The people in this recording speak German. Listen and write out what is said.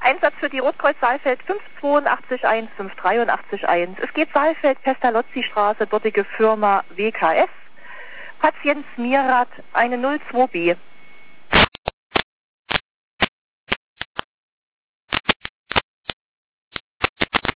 Einsatz für die Rotkreuz Saalfeld 5821 5831. Es geht Saalfeld, Pestalozzi-Straße, dortige Firma WKS. Patient Mirat, eine 02B.